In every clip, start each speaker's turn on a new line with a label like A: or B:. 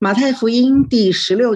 A: 马太福音第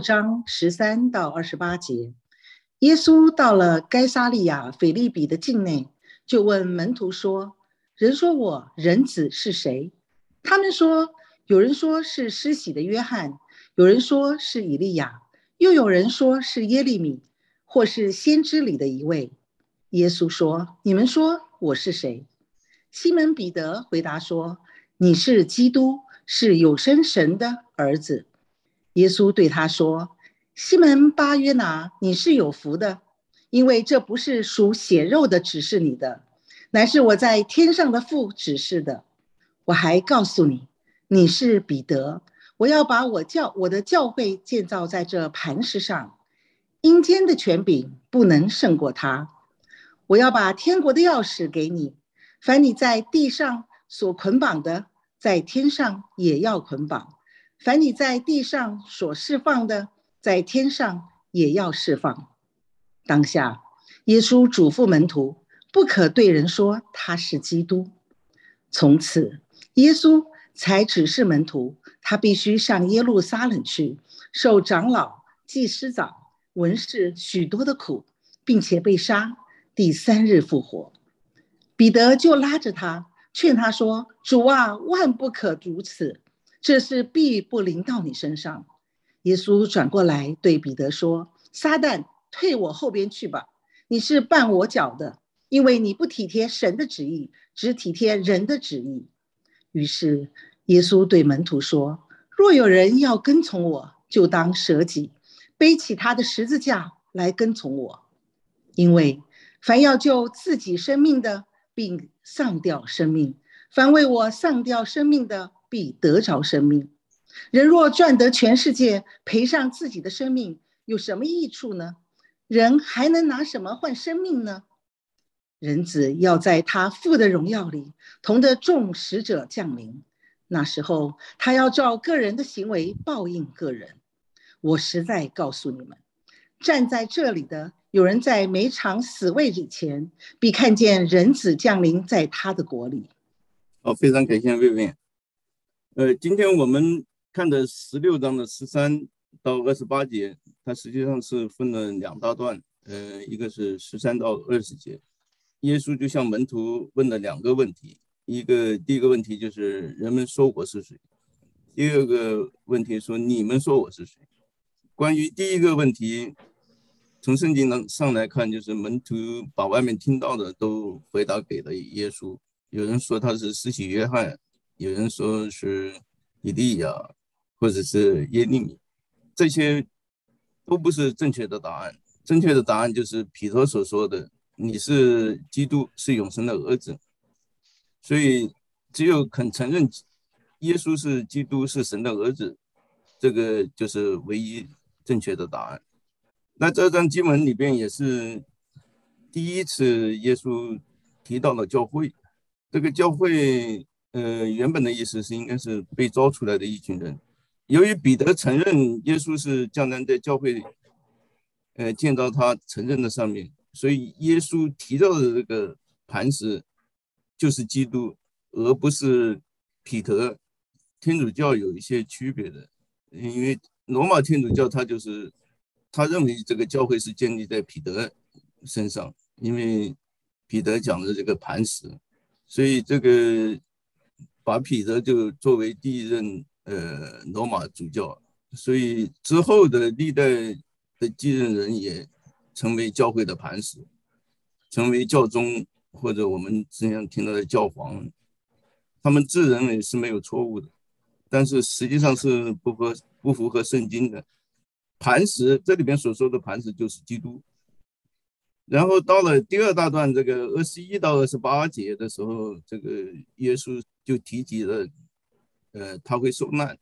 A: 16章13到28节，耶稣到了该撒利亚腓立比的境内，就问门徒说：“人说我人子是谁？”他们说：“有人说是施洗的约翰，有人说是以利亚，又有人说是耶利米，或是先知里的一位。”耶稣说：“你们说我是谁？”西门彼得回答说：“你是基督，是有生神的儿子。”耶稣对他说：“西门巴约拿，你是有福的，因为这不是属血肉的指示你的，乃是我在天上的父指示的。我还告诉你，你是彼得，我要把我的教会建造在这磐石上，阴间的权柄不能胜过他。我要把天国的钥匙给你，凡你在地上所捆绑的，在天上也要捆绑。凡你在地上所释放的，在天上也要释放。”当下，耶稣嘱咐门徒，不可对人说他是基督。从此，耶稣才指示门徒，他必须上耶路撒冷去，受长老、祭司长、文士许多的苦，并且被杀，第3日复活。彼得就拉着他，劝他说：“主啊，万不可如此，这事必不临到你身上。”耶稣转过来对彼得说：“撒旦，退我后边去吧，你是绊我脚的，因为你不体贴神的旨意，只体贴人的旨意。”于是耶稣对门徒说：“若有人要跟从我，就当舍己，背起他的十字架来跟从我。因为凡要救自己生命的，并丧掉生命；凡为我丧掉生命的，必得着生命。人若赚得全世界，赔上自己的生命，有什么益处呢？人还能拿什么换生命呢？人子要在他父的荣耀里，同着众使者降临。那时候，他要照个人的行为报应个人。我实在告诉你们，站在这里的有人在每场死位以前，必看见人子降临在他的国里。
B: 好，非常感谢魏魏。今天我们看的16章的13到28节，它实际上是分了2大段，一个是13到20节。耶稣就向门徒问了2个问题，第一个问题就是人们说我是谁，第二个问题说你们说我是谁。关于第一个问题，从圣经上来看，就是门徒把外面听到的都回答给了耶稣。有人说他是施洗约翰，有人说是以利亚，或者是耶利米，这些都不是正确的答案。正确的答案就是彼得所说的：“你是基督，是永生的儿子。”所以，只有肯承认耶稣是基督，是神的儿子，这个就是唯一正确的答案。那这段经文里边也是第一次耶稣提到了教会。这个教会原本的意思是应该是被招出来的一群人。由于彼得承认耶稣是将来在教会建造他承认的上面，所以耶稣提到的这个磐石就是基督，而不是彼得。天主教有一些区别的，因为罗马天主教他认为这个教会是建立在彼得身上，因为彼得讲的这个磐石，所以这个把彼得就作为第一任罗马主教，所以之后的历代的继任人也成为教会的磐石，成为教宗或者我们之前听到的教皇，他们自认为是没有错误的，但是实际上是不符合圣经的。磐石这里边所说的磐石就是基督。然后到了第2大段这个21到28节的时候，这个耶稣就提及了他会受难，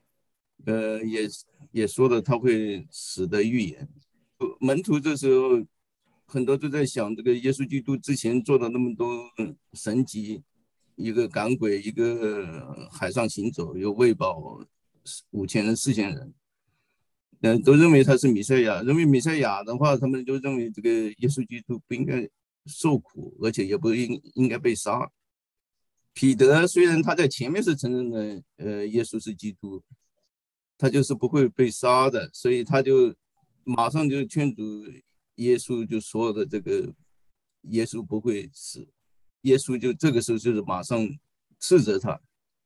B: 也说了他会死的预言。门徒这时候很多都在想，这个耶稣基督之前做了那么多神迹，一个赶鬼，一个海上行走，又喂饱5000人4000人，都认为他是弥赛亚。认为弥赛亚的话，他们就认为这个耶稣基督不应该受苦，而且也不应该被杀。彼得虽然他在前面是承认了耶稣是基督， 他就是不会被杀的，所以他就马上就劝阻耶稣，就说的这个耶稣不会死，耶稣就这个时候就是马上斥责他，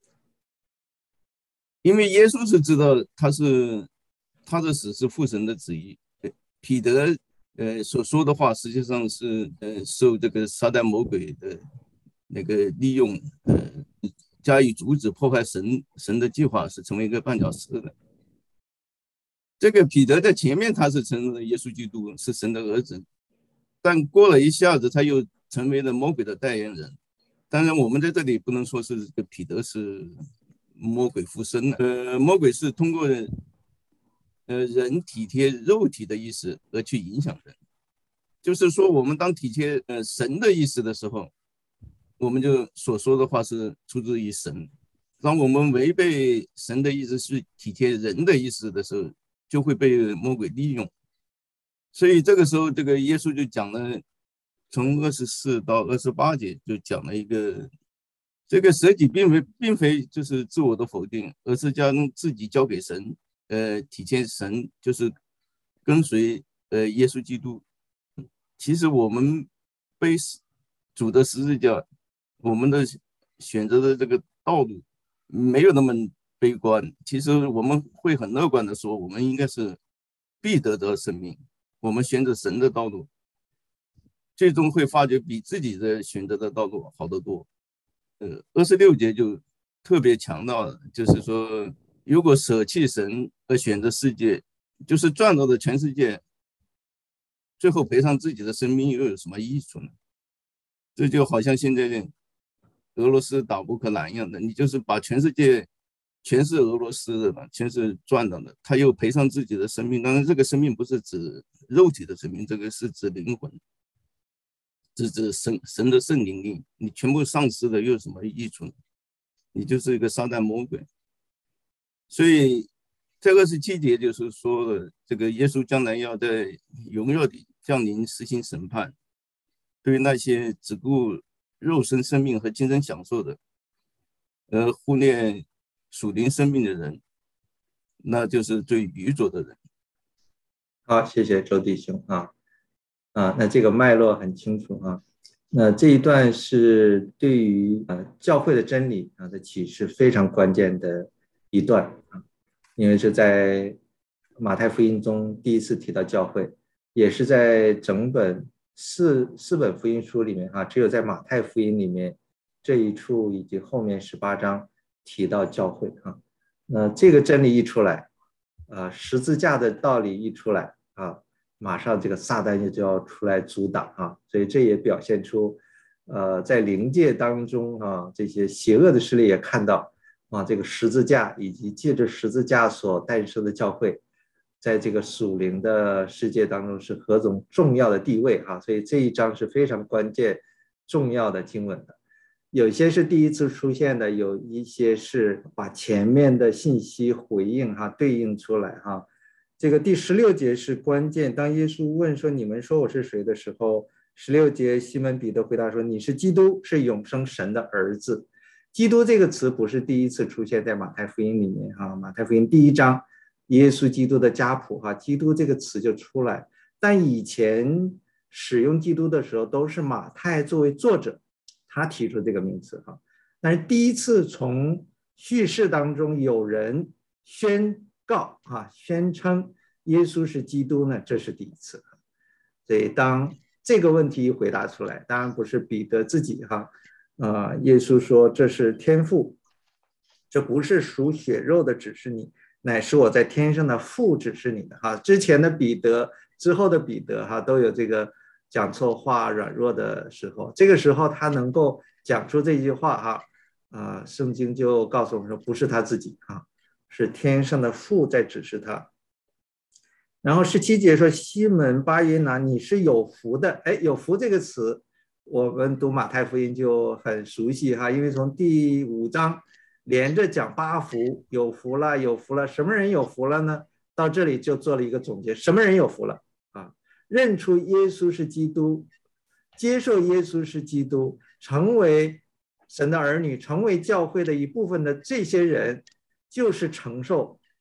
B: 因为耶稣是知道他的死是父神的旨意，彼得所说的话实际上是受这个撒旦魔鬼的那个利用，加以阻止破坏神的计划，是成为一个绊脚石的。这个彼得在前面他是承认了耶稣基督是神的儿子，但过了一下子他又成为了魔鬼的代言人。当然我们在这里不能说是这个彼得是魔鬼附身了，魔鬼是通过人体贴肉体的意思而去影响人，就是说我们当体贴神的意思的时候，我们就所说的话是出自于神，当我们违背神的意思是体贴人的意思的时候，就会被魔鬼利用。所以这个时候这个耶稣就讲了，从24到28节就讲了一个，这个舍己并非就是自我的否定，而是将自己交给神，体现神就是跟随耶稣基督。其实我们背主的十字架，我们的选择的这个道路没有那么悲观，其实我们会很乐观的说，我们应该是必得到生命，我们选择神的道路，最终会发觉比自己的选择的道路好得多。26节就特别强调了，就是说如果舍弃神而选择世界，就是赚到的全世界，最后赔上自己的生命又有什么益处呢？这就好像现在俄罗斯打乌克兰一样的，你就是把全世界全是俄罗斯的了，全是赚到的，他又赔上自己的生命。当然这个生命不是指肉体的生命，这个是指灵魂，是指神的圣灵，你全部丧失了又有什么益处呢？你就是一个撒旦魔鬼。所以这27节就是说了，这个耶稣将来要在荣耀里降临实行审判，对于那些只顾肉身生命和精神享受的，忽略属灵生命的人，那就是最愚拙的人。
C: 好，谢谢周弟兄那这个脉络很清楚那这一段是对于教会的真理的启示非常关键的一段因为是在马太福音中第一次提到教会，也是在整本四本福音书里面只有在马太福音里面这一处以及后面18章提到教会那这个真理一出来十字架的道理一出来马上这个撒旦就要出来阻挡所以这也表现出在灵界当中这些邪恶的势力也看到这个十字架以及借着十字架所诞生的教会在这个属灵的世界当中是何种重要的地位所以这一章是非常关键重要的经文的，有些是第一次出现的，有一些是把前面的信息回应对应出来这个第16节是关键，当耶稣问说你们说我是谁的时候，16节西门彼得回答说你是基督，是永生神的儿子。基督这个词不是第一次出现在马太福音里面马太福音第1章耶稣基督的家谱基督这个词就出来，但以前使用基督的时候都是马太作为作者他提出这个名词但是第一次从叙事当中有人宣告宣称耶稣是基督呢，这是第一次。所以当这个问题一回答出来，当然不是彼得自己耶稣说这是天父，这不是属血肉的指示你，乃是我在天上的父指示你的之前的彼得之后的彼得都有这个讲错话软弱的时候，这个时候他能够讲出这句话圣经就告诉我们说不是他自己是天上的父在指示他。然后17节说西门巴约拿你是有福的，有福这个词我们读马太福音就很熟悉因为从第5章连着讲8福，有福了有福了，什么人有福了呢？到这里就做了一个总结，什么人有福了认出耶稣是基督，接受耶稣是基督，成为神的儿女，成为教会的一部分的这些人，就是承受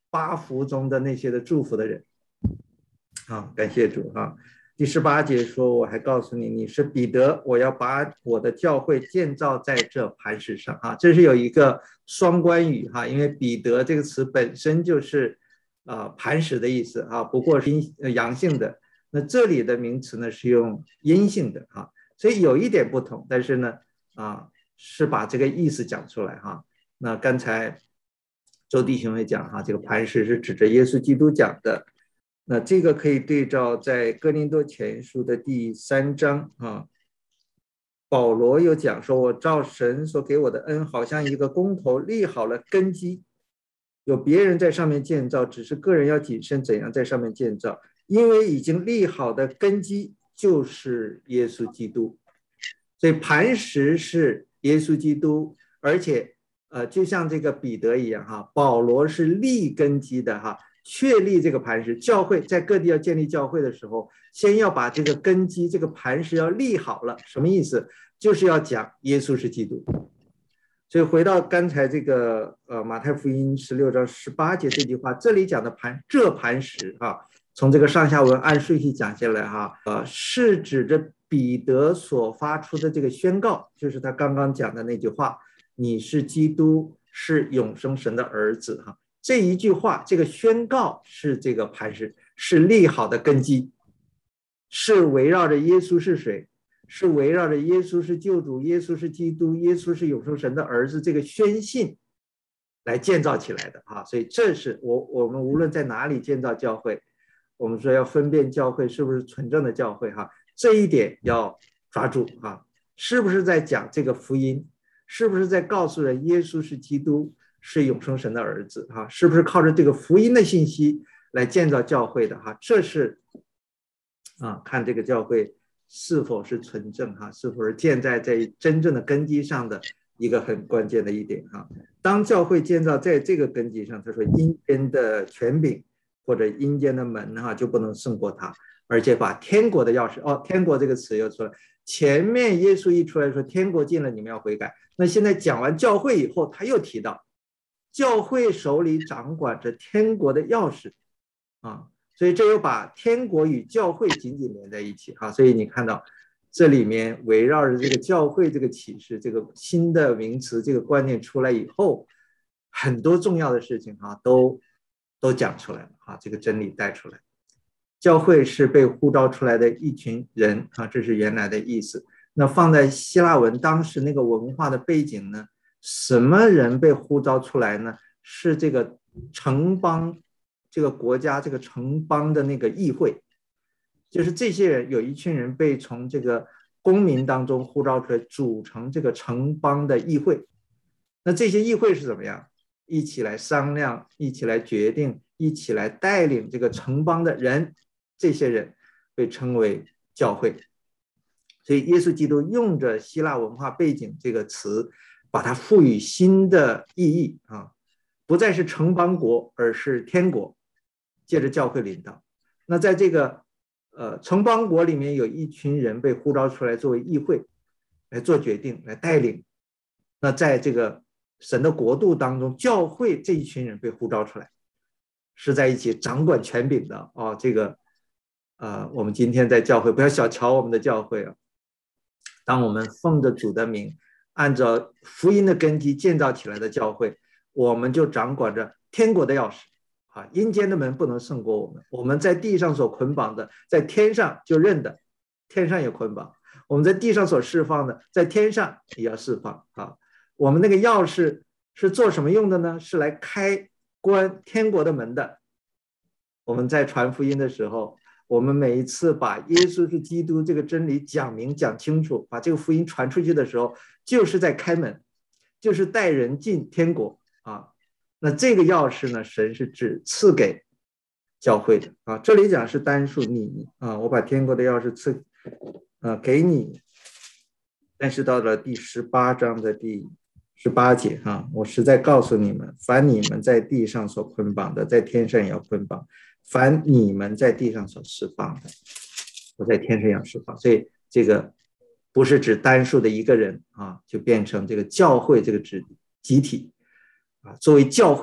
C: 八福中的那些的祝福的人。感谢主。第18节说，我还告诉你，你是彼得，我要把我的教会建造在这磐石上。这是有一个双关语，因为彼得这个词本身就是磐石的意思，不过是阳性的，那这里的名词呢是用阴性的，所以有一点不同，但是呢是把这个意思讲出来。那刚才周弟兄也讲，这个磐石是指着耶稣基督讲的。那这个可以对照在哥林多前书的第3章，保罗有讲说，我照神所给我的恩，好像一个工头立好了根基，有别人在上面建造，只是个人要谨慎怎样在上面建造，因为已经立好的根基就是耶稣基督。所以磐石是耶稣基督，而且就像这个彼得一样，保罗是立根基的，确立这个磐石。教会在各地要建立教会的时候，先要把这个根基，这个磐石要立好了。什么意思？就是要讲耶稣是基督。所以回到刚才这个马太福音16章18节这句话，这里讲的这磐石从这个上下文按顺序讲下来是指着彼得所发出的这个宣告，就是他刚刚讲的那句话，你是基督，是永生神的儿子。这一句话，这个宣告是这个磐石，是立好的根基，是围绕着耶稣是谁，是围绕着耶稣是救主，耶稣是基督，耶稣是永生神的儿子，这个宣信来建造起来的。所以这是我们无论在哪里建造教会，我们说要分辨教会是不是纯正的教会，这一点要抓住，是不是在讲这个福音，是不是在告诉人耶稣是基督，是永生神的儿子，是不是靠着这个福音的信息来建造教会的，这是看这个教会是否是纯正，是否是建在真正的根基上的一个很关键的一点。当教会建造在这个根基上，他说阴间的权柄或者阴间的门就不能胜过他，而且把天国的钥匙，天国这个词又出来，前面耶稣一出来说天国近了，你们要悔改，那现在讲完教会以后，他又提到教会手里掌管着天国的钥匙所以这又把天国与教会紧紧连在一起所以你看到这里面围绕着这个教会这个启示，这个新的名词，这个观念出来以后，很多重要的事情都讲出来了这个真理带出来。教会是被呼召出来的一群人这是原来的意思。那放在希腊文当时那个文化的背景呢，什么人被呼召出来呢？是这个城邦，这个国家，这个城邦的那个议会，就是这些人，有一群人被从这个公民当中呼召出来，组成这个城邦的议会。那这些议会是怎么样？一起来商量，一起来决定，一起来带领这个城邦的人，这些人被称为教会。所以耶稣基督用着希腊文化背景这个词，把它赋予新的意义不再是城邦国，而是天国，借着教会领导。那在这个城邦国里面，有一群人被呼召出来作为议会来做决定，来带领。那在这个神的国度当中，教会这一群人被呼召出来，是在一起掌管权柄的这个我们今天在教会不要小瞧我们的教会当我们奉着主的名，按照福音的根基建造起来的教会，我们就掌管着天国的钥匙阴间的门不能胜过我们。我们在地上所捆绑的，在天上就认的，天上也捆绑；我们在地上所释放的，在天上也要释放我们那个钥匙是做什么用的呢？是来开关天国的门的。我们在传福音的时候，我们每一次把耶稣是基督这个真理讲明讲清楚，把这个福音传出去的时候，就是在开门，就是带人进天国那这个钥匙呢，神是只赐给教会的这里讲是单数你我把天国的钥匙赐给你。但是到了第18章的第18节我实在告诉你们，凡你们在地上所捆绑的，在天上也要捆绑；凡你们在地上所释放的，我在天上也要释放。所以这个不是指单数的一个人就变成这个教会这个指集体作为教会，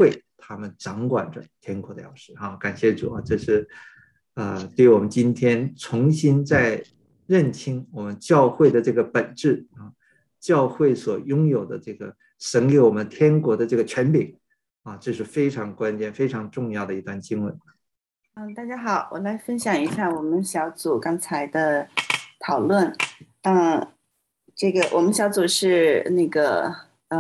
C: 他们掌管着天国的钥匙。好，感谢主啊，这是对我们今天重新再认清我们教会的这个本质啊，教会所拥有的这个神给我们天国的这个权柄啊，这是非常关键、非常重要的一段经文。
D: 大家好，我来分享一下我们小组刚才的讨论。这个我们小组是那个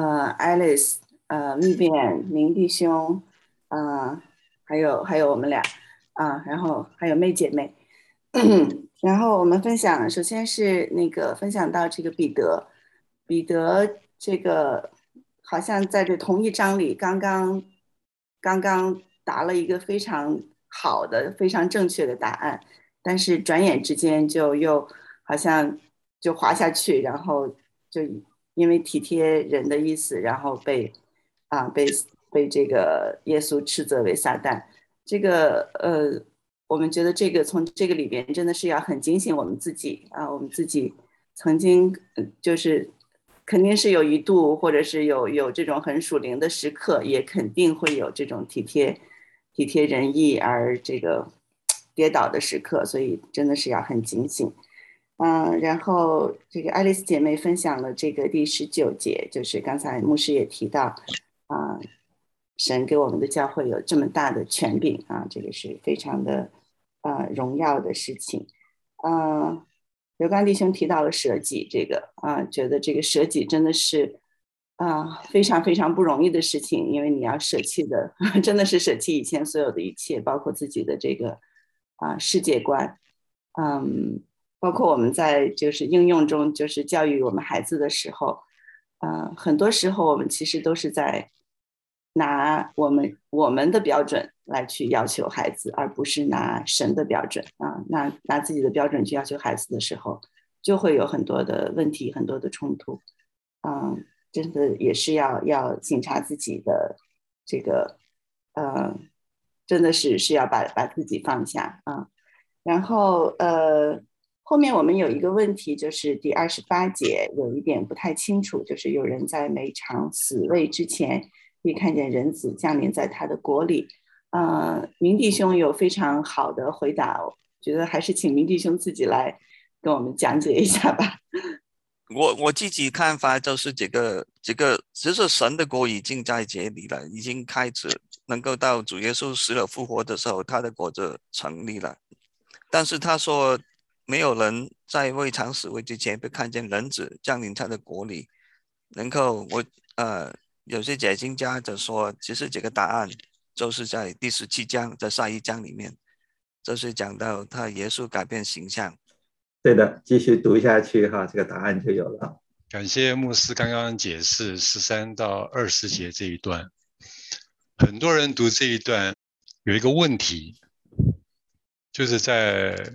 D: Alice、Vivian、明弟兄，还有我们俩然后还有妹姐妹。然后我们分享，首先是那个分享到这个彼得这个好像在这同一章里刚刚答了一个非常好的、非常正确的答案，但是转眼之间就又好像就滑下去，然后就因为体贴人的意思，然后被这个耶稣斥责为撒旦。这个我们觉得这个从这个里边真的是要很警醒我们自己我们自己曾经就是肯定是有一度，或者是有这种很属灵的时刻，也肯定会有这种体贴人意而这个跌倒的时刻，所以真的是要很警醒。然后这个爱丽丝姐妹分享了这个第19节，就是刚才牧师也提到神给我们的教会有这么大的权柄这个是非常的荣耀的事情。刘刚弟兄提到了舍己，这个觉得这个舍己真的是非常非常不容易的事情，因为你要舍弃的真的是舍弃以前所有的一切，包括自己的这个世界观。包括我们在就是应用中，就是教育我们孩子的时候，很多时候我们其实都是在拿我们的标准来去要求孩子，而不是拿神的标准拿自己的标准去要求孩子的时候，就会有很多的问题，很多的冲突。真的也是要警察自己的这个真的是要把自己放下然后后面我们有一个问题，就是第28节有一点不太清楚，就是有人在每场死位之前可以看见人子降临在他的国里。明弟兄有非常好的回答，我觉得还是请明弟兄自己来跟我们讲解一下吧。
E: 我自己看法就是这个其实神的国已经在这里了，已经开始能够到主耶稣死了复活的时候，他的国就成立了。但是他说没有人在未尝死位之前被看见人子降临他的国里，能够有些解经家就说，其实这个答案就是在第17章，在下一章里面，就是讲到他耶稣改变形象。
C: 对的，继续读下去这个答案就有了。
F: 感谢牧师刚刚解释13到20节这一段。很多人读这一段有一个问题，就是在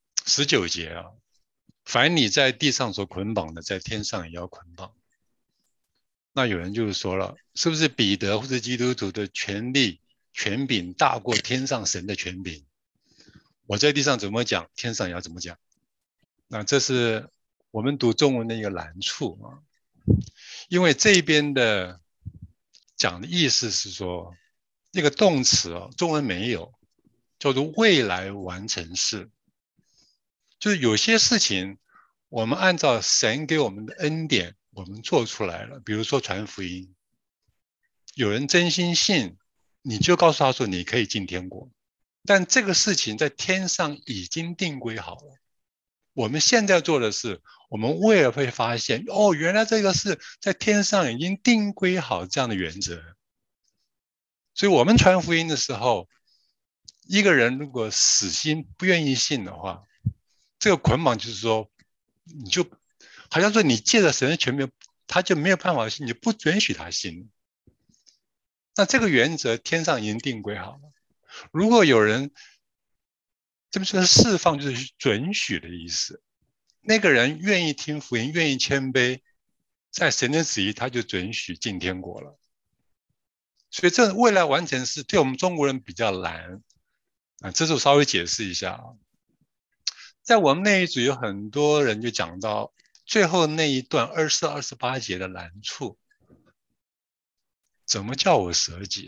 F: 19节凡你在地上所捆绑的，在天上也要捆绑。那有人就说了，是不是彼得或者基督徒的权力权柄大过天上神的权柄？我在地上怎么讲，天上也要怎么讲。那这是我们读中文的一个难处因为这边的讲的意思是说，那个动词中文没有，叫做未来完成式。就是有些事情我们按照神给我们的恩典我们做出来了，比如说传福音，有人真心信，你就告诉他说你可以进天国，但这个事情在天上已经定规好了。我们现在做的是，我们为了会发现原来这个是在天上已经定规好这样的原则。所以我们传福音的时候，一个人如果死心不愿意信的话，这个捆绑就是说，你就好像说你借着神的权柄，他就没有办法信，你不准许他信。那这个原则天上已经定规好了。如果有人这么说，释放就是准许的意思，那个人愿意听福音，愿意谦卑，在神的旨意他就准许进天国了。所以这未来完成是对我们中国人比较难这是我稍微解释一下在我们那一组有很多人就讲到最后那一段24、28节的难处，怎么叫我舍己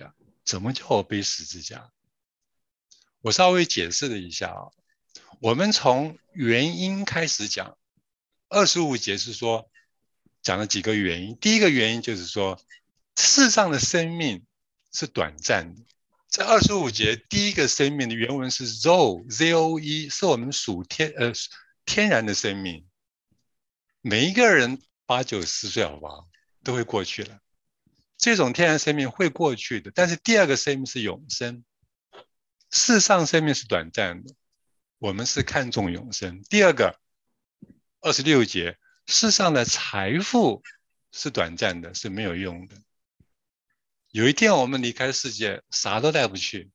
F: 怎么叫我背十字架？我稍微解释了一下啊，我们从原因开始讲，25节是说讲了几个原因。第一个原因就是说，世上的生命是短暂的。在25节第一个生命的原文是 Zoe， 是我们属天然的生命。每一个人80、90岁好不好，都会过去了。这种天然生命会过去的，但是第二个生命是永生。世上生命是短暂的，我们是看重永生。第二个26节，世上的财富是短暂的，是没有用的。有一天我们离开世界，啥都带不去。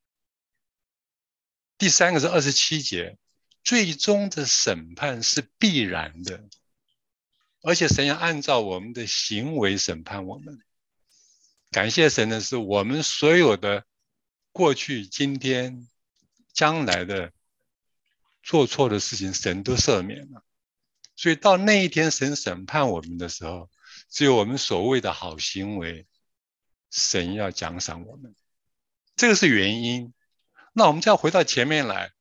F: 第三个是27节，最终的审判是必然的，而且神要按照我们的行为审判我们。感谢神的是，我们所有的过去、今天、将来的做错的事情，神都赦免了。所以到那一天神审判我们的时候，只有我们所谓的好行为，神要奖赏我们。这个是原因。那我们再回到前面来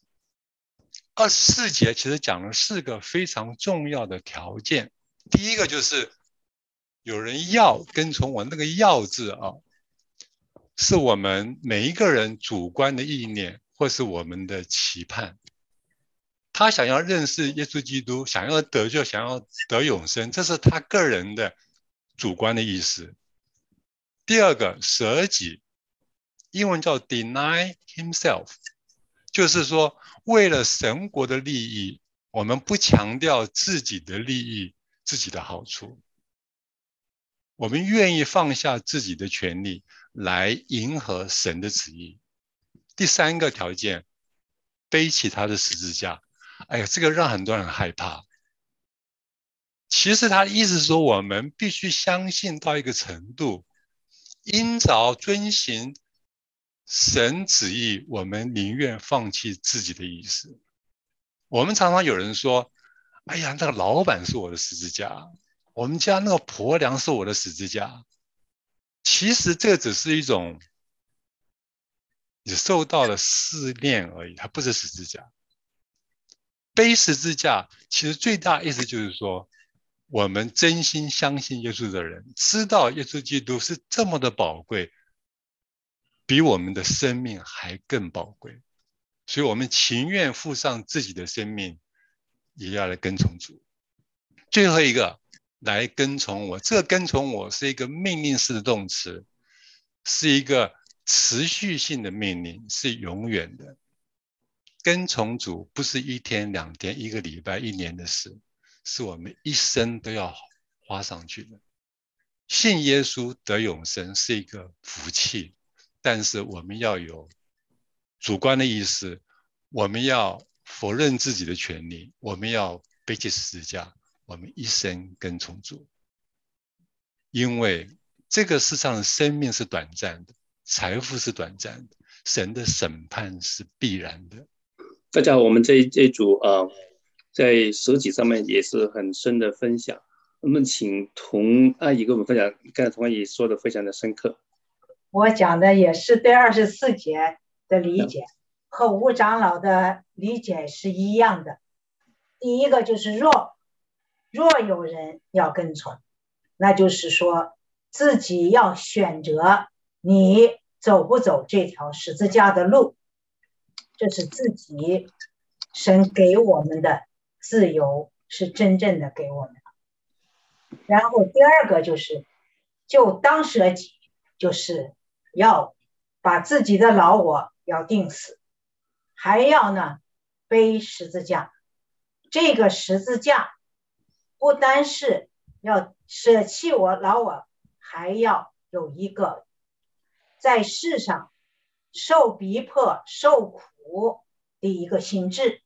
F: ，24节其实讲了4个非常重要的条件。第一个就是有人要跟从我，那个要字啊，是我们每一个人主观的意念或是我们的期盼。他想要认识耶稣基督，想要得救，想要得永生，这是他个人的主观的意思。第二个，舍己，英文叫 deny himself， 就是说为了神国的利益，我们不强调自己的利益、自己的好处，我们愿意放下自己的权利来迎合神的旨意。第三个条件，背起他的十字架。哎呀，这个让很多人害怕。其实他的意思是说，我们必须相信到一个程度，因着遵行神旨意，我们宁愿放弃自己的意思。我们常常有人说，哎呀，那个老板是我的十字架，我们家那个婆娘是我的十字架。其实这只是一种你受到了试炼而已，它不是十字架。背十字架其实最大意思就是说，我们真心相信耶稣的人，知道耶稣基督是这么的宝贵，比我们的生命还更宝贵，所以我们情愿付上自己的生命，也要来跟从主。最后一个，来跟从我，这个跟从我是一个命令式的动词，是一个持续性的命令，是永远的。跟从主不是1天2天1个礼拜1年的事，是我们一生都要花上去的。信耶稣得永生是一个福气，但是我们要有主观的意识，我们要否认自己的权利，我们要背起十字架，我们一生跟从主。因为这个世上的生命是短暂的，财富是短暂的，神的审判是必然的。
G: 大家好，我们这一组在舍己上面也是很深的分享。那么请童阿姨跟我们分享，刚才童阿姨说的非常的深刻。
H: 我讲的也是对24节的理解，和吴长老的理解是一样的。第一个就是若有人要跟从，那就是说自己要选择你走不走这条十字架的路，这是自己神给我们的自由，是真正的给我们的。然后第二个就是就当舍己，就是要把自己的老我要定死，还要呢背十字架。这个十字架不单是要舍弃我老我，还要有一个在世上受逼迫受苦的一个心志。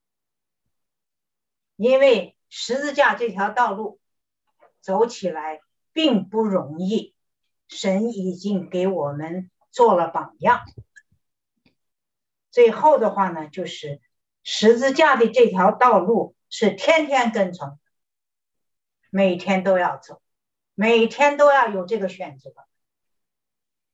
H: 因为十字架这条道路走起来并不容易，神已经给我们做了榜样。最后的话呢，就是十字架的这条道路是天天跟从，每天都要走，每天都要有这个选择。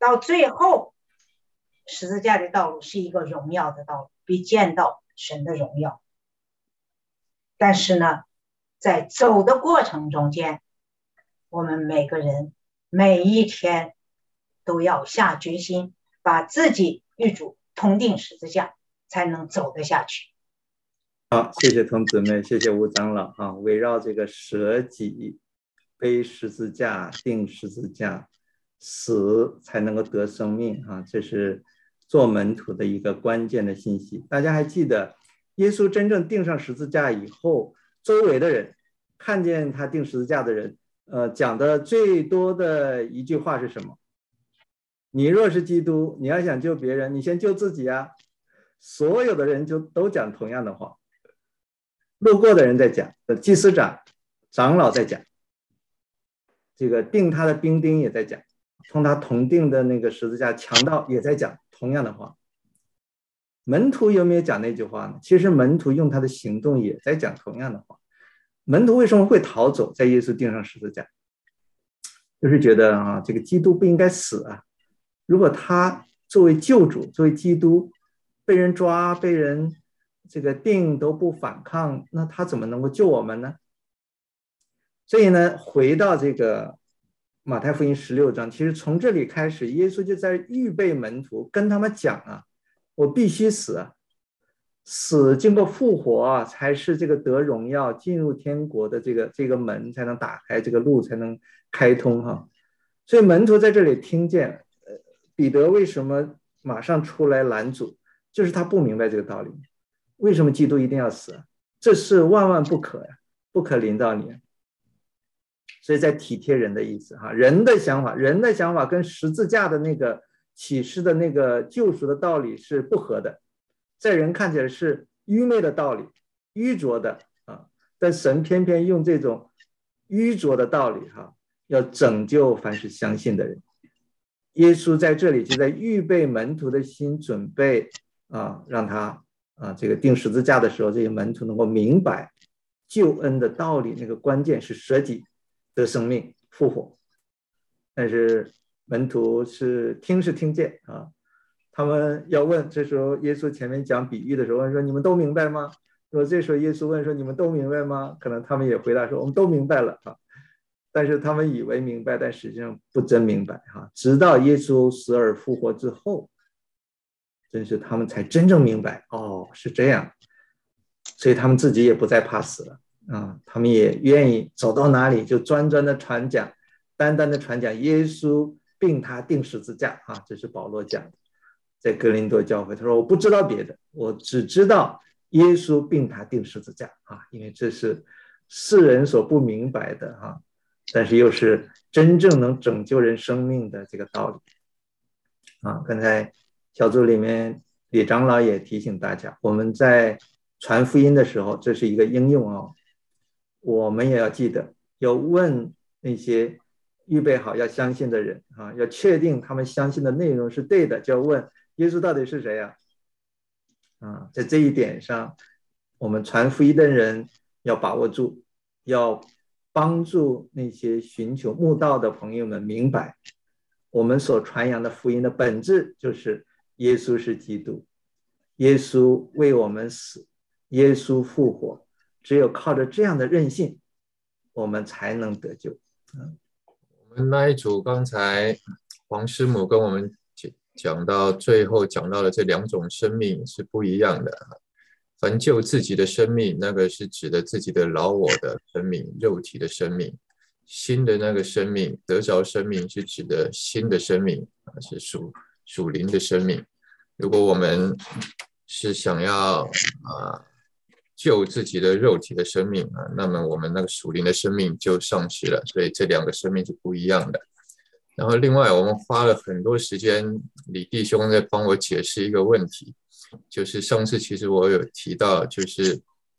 H: 到最后，十字架的道路是一个荣耀的道路，比见到神的荣耀。但是呢，在走的过程中间，我们每个人每一天都要下决心，把自己与主同定十字架，才能走得下去。
C: 好，谢谢童姊妹，谢谢吴长老啊！围绕这个舍己、背十字架、定十字架，死才能够得生命啊！这是做门徒的一个关键的信息。大家还记得，耶稣真正钉上十字架以后，周围的人看见他钉十字架的人，讲的最多的一句话是什么？你若是基督，你要想救别人，你先救自己啊！所有的人就都讲同样的话。路过的人在讲，祭司长、长老在讲，这个钉他的兵丁也在讲，同他同定的那个十字架强盗也在讲同样的话。门徒有没有讲那句话呢？其实门徒用他的行动也在讲同样的话。门徒为什么会逃走，在耶稣钉上十字架？就是觉得啊，这个基督不应该死啊！如果他作为救主、作为基督被人抓、被人这个定都不反抗，那他怎么能够救我们呢？所以呢，回到这个马太福音16章，其实从这里开始，耶稣就在预备门徒，跟他们讲啊，我必须死啊，死经过复活啊，才是这个得荣耀进入天国的这个门才能打开，这个路才能开通哈。所以门徒在这里听见，彼得为什么马上出来拦阻，就是他不明白这个道理。为什么基督一定要死啊？这是万万不可呀，不可临到你。所以在体贴人的意思哈，人的想法跟十字架的那个启示的那个救赎的道理是不合的，在人看起来是愚昧的道理，愚拙的啊，但神偏偏用这种愚拙的道理哈，要拯救凡是相信的人。耶稣在这里就在预备门徒的心，准备啊，让他这个钉十字架的时候，这些门徒能够明白救恩的道理，那个关键是舍己得生命复活。但是门徒是听见啊，他们要问，这时候耶稣前面讲比喻的时候问说，你们都明白吗？说这时候耶稣问说，你们都明白吗？可能他们也回答说，我们都明白了啊。但是他们以为明白，但实际上不真明白哈。直到耶稣死而复活之后，真是他们才真正明白，哦，是这样，所以他们自己也不再怕死了啊，他们也愿意走到哪里就专的传讲，单的传讲耶稣并他钉十字架啊，这是保罗讲的，在哥林多教会，他说我不知道别的，我只知道耶稣并他钉十字架啊，因为这是世人所不明白的啊，但是又是真正能拯救人生命的这个道理啊。刚才小组里面李长老也提醒大家，我们在传福音的时候，这是一个应用哦，我们也要记得要问那些预备好要相信的人啊，要确定他们相信的内容是对的，就要问耶稣到底是谁呀？在这一点上，我们传福音的人要把握住，要帮助那些寻求慕道的朋友们明白，我们所传扬的福音的本质就是耶稣是基督，耶稣为我们死，耶稣复活，只有靠着这样的韧性，我们才能得救。
I: 我们那一组刚才黄师母跟我们讲到最后讲到的这两种生命是不一样的。凡救自己的生命，那个是指的自己的老我的生命，肉体的生命；新的那个生命，得着生命是指的新的生命，是属灵的生命。如果我们是想要救自己的肉体的生命那么我们那个属灵的生命就丧失了，所以这两个生命是不一样的。然后另外我们花了很多时间，李弟兄在帮我解释一个问题，就是上次其实我有提到，就是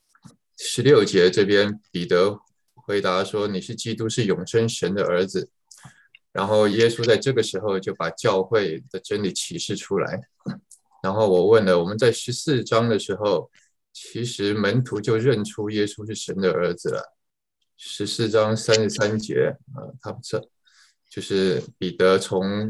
I: 16节这边彼得回答说，你是基督，是永生神的儿子。然后耶稣在这个时候就把教会的真理启示出来。然后我问了，我们在14章的时候，其实门徒就认出耶稣是神的儿子了。14章33节他就是彼得从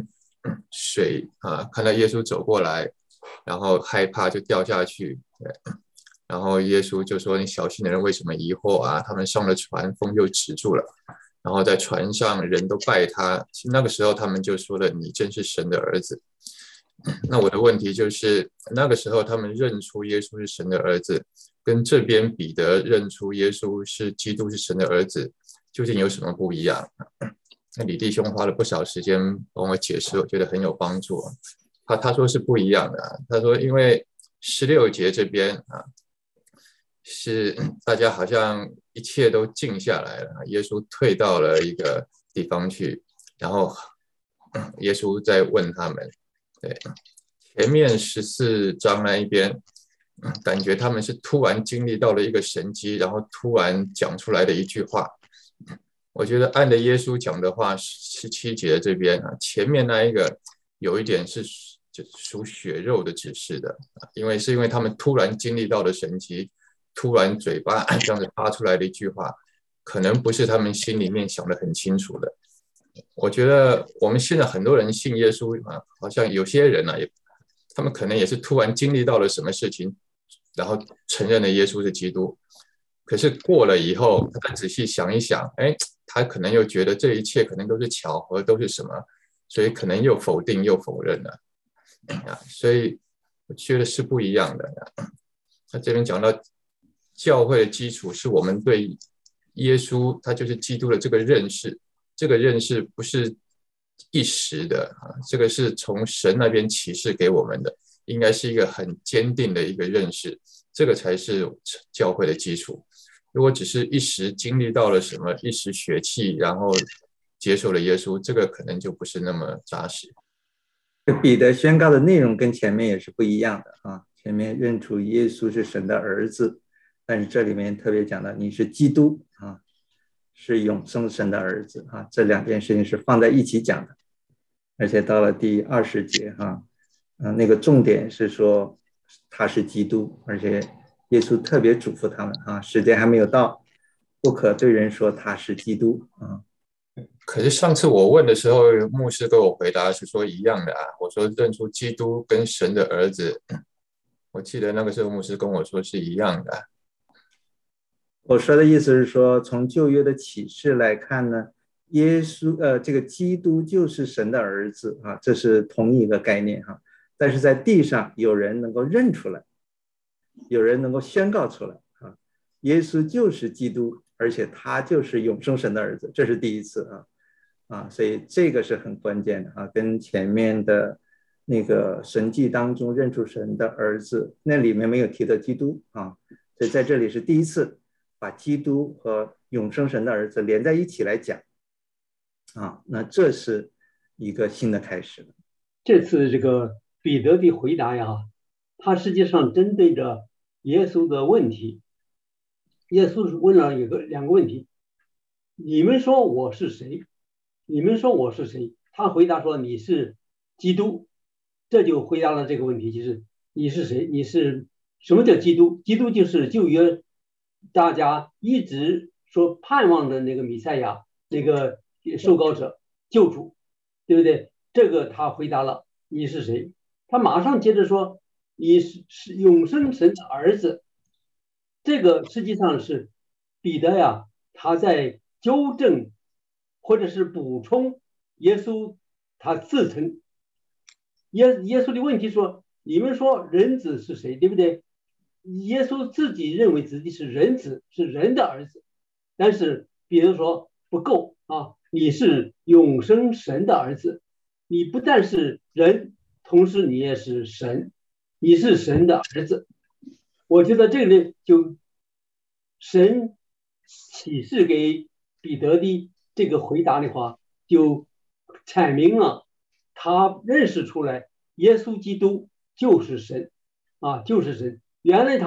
I: 水啊，看到耶稣走过来，然后害怕就掉下去。然后耶稣就说：“你小心的人为什么疑惑啊？”他们上了船，风就止住了。然后在船上人都拜他。那个时候他们就说了：“你真是神的儿子。”那我的问题就是，那个时候他们认出耶稣是神的儿子，跟这边彼得认出耶稣是基督是神的儿子，究竟有什么不一样？那李弟兄花了不少时间帮我解释，我觉得很有帮助。他说是不一样的，他说因为16节这边啊，是大家好像一切都静下来了，耶稣退到了一个地方去，然后耶稣在问他们。对，前面14章那一边，感觉他们是突然经历到了一个神迹，然后突然讲出来的一句话。我觉得按着耶稣讲的话，17节这边啊，前面那一个有一点是属血肉的指示的，因为他们突然经历到了神迹，突然嘴巴这样子发出来的一句话，可能不是他们心里面想得很清楚的。我觉得我们现在很多人信耶稣啊，好像有些人啊，他们可能也是突然经历到了什么事情，然后承认了耶稣是基督。可是过了以后，他仔细想一想，他可能又觉得这一切可能都是巧合，都是什么，所以可能又否定又否认了。所以我觉得是不一样的。他这边讲到教会的基础是我们对耶稣他就是基督的这个认识，这个认识不是一时的啊，这个是从神那边启示给我们的，应该是一个很坚定的一个认识，这个才是教会的基础。如果只是一时经历到了什么，一时血气，然后接受了耶稣，这个可能就不是那么扎实。
C: 彼得宣告的内容跟前面也是不一样的啊，前面认出耶稣是神的儿子，但是这里面特别讲到你是基督啊，是永生神的儿子啊，这两件事情是放在一起讲的。而且到了第20节那个重点是说他是基督，而且耶稣特别嘱咐他们啊，时间还没有到，不可对人说他是基督啊。
I: 可是上次我问的时候，牧师跟我回答是说一样的啊。我说认出基督跟神的儿子，我记得那个时候牧师跟我说是一样的。
C: 我说的意思是说，从旧约的启示来看呢，耶稣这个基督就是神的儿子啊，这是同一个概念哈。但是在地上有人能够认出来，有人能够宣告出来啊，耶稣就是基督，而且他就是永生神的儿子，这是第一次所以这个是很关键的啊，跟前面的那个神迹当中认出神的儿子那里面没有提到基督啊，所以在这里是第一次把基督和永生神的儿子连在一起来讲那这是一个新的开始。
J: 这次这个彼得的回答呀，他实际上针对着耶稣的问题。耶稣问了两个问题：你们说我是谁？你们说我是谁？他回答说你是基督，这就回答了这个问题，就是你是谁？你是什么叫基督？基督就是旧约大家一直说盼望的那个弥赛亚，那个受膏者救主，对不对？这个他回答了，你是谁？他马上接着说你是永生神的儿子。这个实际上是彼得呀，他在纠正或者是补充耶稣他自称。耶稣的问题说，你们说人子是谁，对不对？耶稣自己认为自己是人子，是人的儿子，但是彼得说不够啊，你是永生神的儿子，你不但是人，同时你也是神，你是神的儿子。我觉得这里就神启示给彼得的这个回答的话，就阐明了他认识出来耶稣基督就是神就是神。原来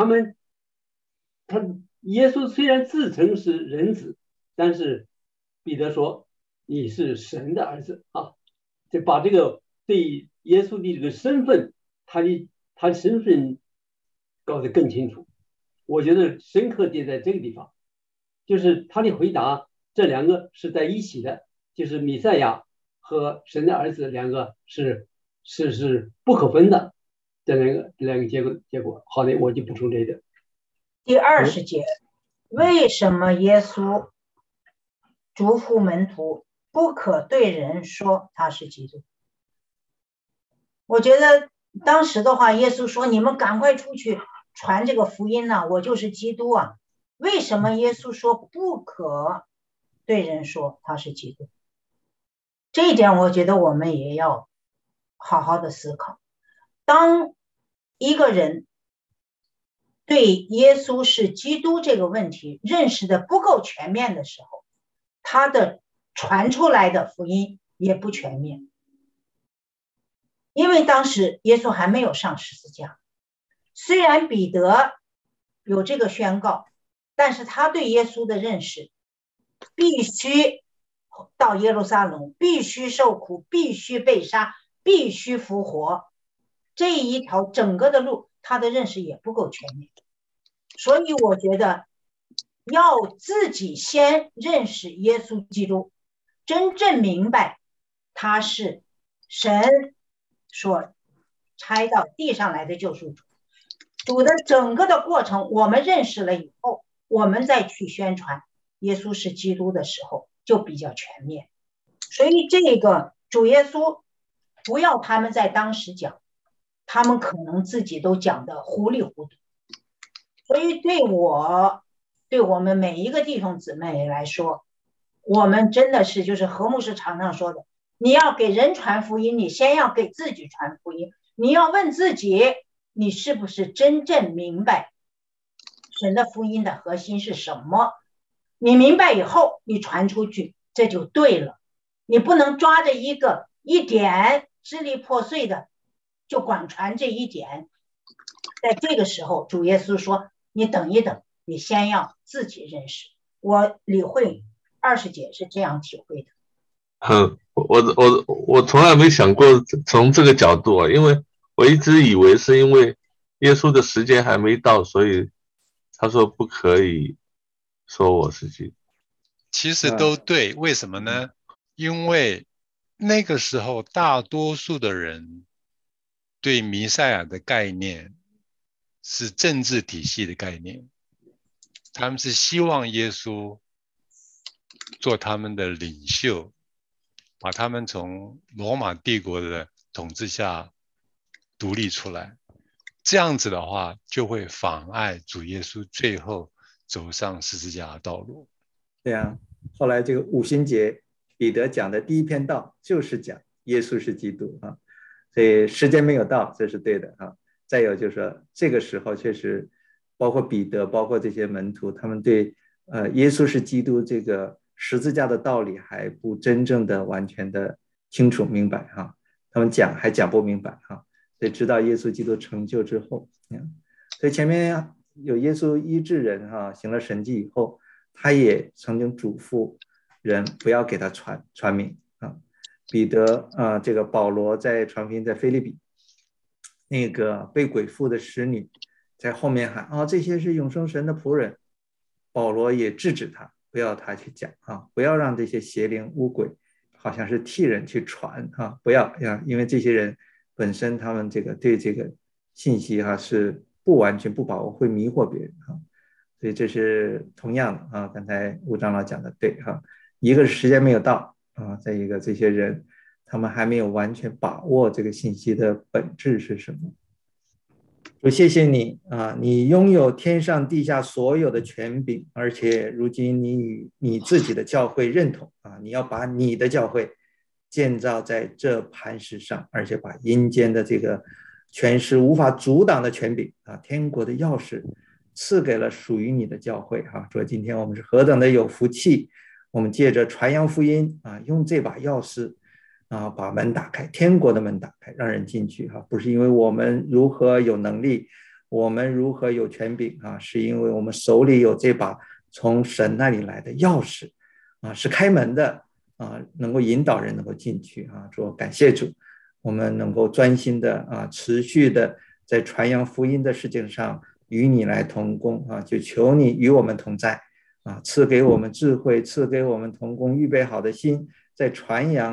J: 耶稣虽然自称是人子，但是彼得说你是神的儿子就把这个对耶稣的这个身份，他的身份搞得更清楚。我觉得深刻点在这个地方，就是他的回答这两个是在一起的，就是弥赛亚和神的儿子两个是不可分的，这两个结果。好的，我就补充这一点。
H: 第20节，为什么耶稣嘱咐门徒不可对人说他是基督？我觉得当时的话，耶稣说你们赶快出去传这个福音呢，我就是基督啊。为什么耶稣说不可对人说他是基督？这一点我觉得我们也要好好的思考。当一个人对耶稣是基督这个问题认识的不够全面的时候，他的传出来的福音也不全面。因为当时耶稣还没有上十字架，虽然彼得有这个宣告，但是他对耶稣的认识必须到耶路撒冷，必须受苦，必须被杀，必须复活，这一条整个的路他的认识也不够全面。所以我觉得要自己先认识耶稣基督，真正明白他是神所差到地上来的救赎主。主的整个的过程我们认识了以后，我们再去宣传耶稣是基督的时候就比较全面。所以这个主耶稣不要他们在当时讲，他们可能自己都讲的糊里糊涂。所以对我们每一个弟兄姊妹来说，我们真的是就是何牧师常常说的，你要给人传福音，你先要给自己传福音。你要问自己，你是不是真正明白神的福音的核心是什么？你明白以后，你传出去，这就对了。你不能抓着一点支离破碎的就光传这一点。在这个时候，主耶稣说，你等一等，你先要自己认识。我理会20节是这样体会的。
K: 我从来没想过从这个角度啊，因为我一直以为是因为耶稣的时间还没到，所以他说不可以说我是基督。
F: 其实都对，为什么呢？因为那个时候大多数的人对弥赛亚的概念是政治体系的概念，他们是希望耶稣做他们的领袖，把他们从罗马帝国的统治下独立出来。这样子的话就会妨碍主耶稣最后走上十字架的道路。
C: 对啊，后来这个五旬节彼得讲的第一篇道就是讲耶稣是基督啊，所以时间没有到，这是对的啊。再有就是说这个时候确实包括彼得包括这些门徒，他们对耶稣是基督这个十字架的道理还不真正的完全的清楚明白哈，他们讲还讲不明白哈，所以直到耶稣基督成就之后，所以前面有耶稣医治人哈，行了神迹以后，他也曾经嘱咐人不要给他传名啊。彼得这个保罗在传福音在腓立比，那个被鬼附的使女在后面喊这些是永生神的仆人，保罗也制止他，不要他去讲不要让这些邪灵污鬼好像是替人去传不要因为这些人本身他们这个对这个信息是不完全不把握，会迷惑别人所以这是同样的刚才吴长老讲的对一个是时间没有到再一个这些人他们还没有完全把握这个信息的本质是什么。主谢谢你你拥有天上地下所有的权柄，而且如今你与你自己的教会认同你要把你的教会建造在这磐石上，而且把阴间的这个权势无法阻挡的权柄天国的钥匙赐给了属于你的教会说今天我们是何等的有福气，我们借着传扬福音用这把钥匙把门打开，天国的门打开，让人进去不是因为我们如何有能力，我们如何有权柄是因为我们手里有这把从神那里来的钥匙是开门的能够引导人能够进去说感谢主，我们能够专心的持续的在传扬福音的事情上与你来同工就求你与我们同在赐给我们智慧，赐给我们同工预备好的心，在传扬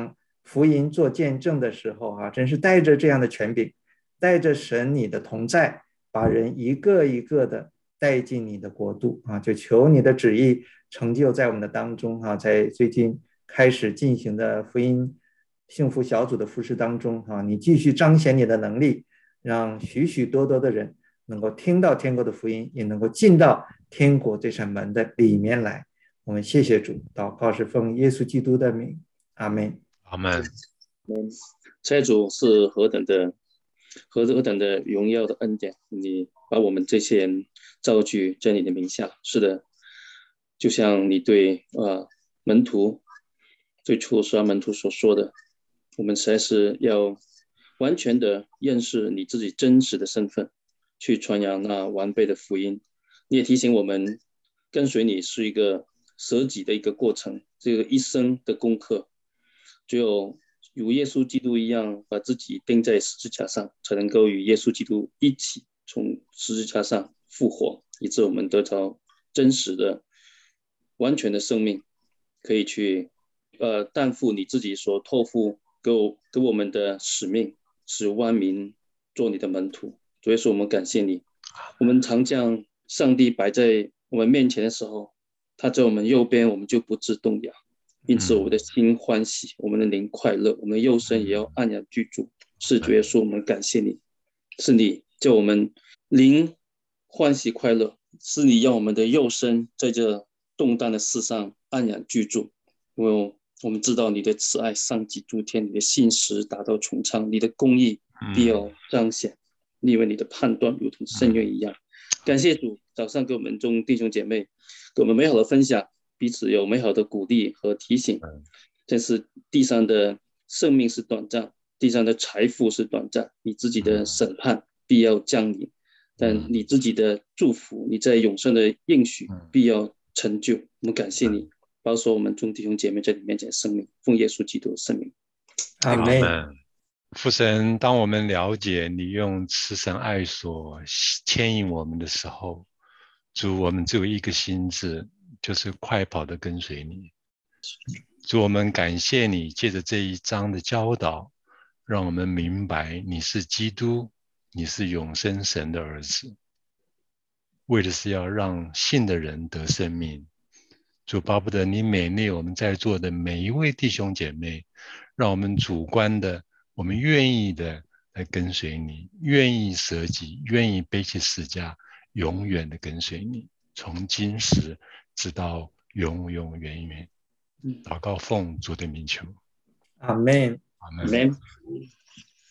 C: 福音做见证的时候啊，真是带着这样的权柄，带着神你的同在，把人一个一个的带进你的国度啊！就求你的旨意成就在我们的当中啊，在最近开始进行的福音幸福小组的服事当中啊，你继续彰显你的能力，让许许多多的人能够听到天国的福音，也能够进到天国这扇门的里面来。我们谢谢主，祷告是奉耶稣基督的名，阿们。
F: 阿们。
G: 这主是何等的荣耀的恩典，你把我们这些人召聚在你的名下。是的，就像你对门徒最初12门徒所说的，我们实在是要完全的认识你自己真实的身份，去传扬那完备的福音。你也提醒我们，跟随你是一个舍己的一个过程，这个一生的功课，只有如耶稣基督一样把自己钉在十字架上，才能够与耶稣基督一起从十字架上复活，以致我们得着真实的完全的生命，可以去担负你自己所托付给我们的使命，使万民做你的门徒。所以说我们感谢你，我们常将上帝摆在我们面前的时候，他在我们右边，我们就不致动摇，因此我们的心欢喜，我们的灵快乐，我们的肉身也要安然居住。是主耶稣，我们感谢你，是你叫我们灵欢喜快乐，是你让我们的肉身在这动荡的世上安然居住。因为我们知道你的慈爱上及诸天，你的信实达到穹苍，你的公义必要彰显，因为你的判断如同深渊一样。感谢主，早上给我们众弟兄姐妹给我们美好的分享，彼此有美好的鼓励和提醒。但是地上的生命是短暂，地上的财富是短暂，你自己的审判必要降临，但你自己的祝福，你在永生的应许必要成就。我们感谢你，保守我们众弟兄姐妹在你面前的生命，奉耶稣基督的圣名，
C: 阿们。
F: 父神，当我们了解你用慈神爱所牵引我们的时候，主，我们只有一个心志，就是快跑的跟随你。主，我们感谢你借着这一章的教导，让我们明白你是基督，你是永生神的儿子，为的是要让信的人得生命。主，巴不得你勉励我们在座的每一位弟兄姐妹，让我们主观的，我们愿意的来跟随你，愿意舍己，愿意背起十架，永远的跟随你，从今时直到永永远远。祷告奉主的名求，
C: 阿们。
F: 阿们。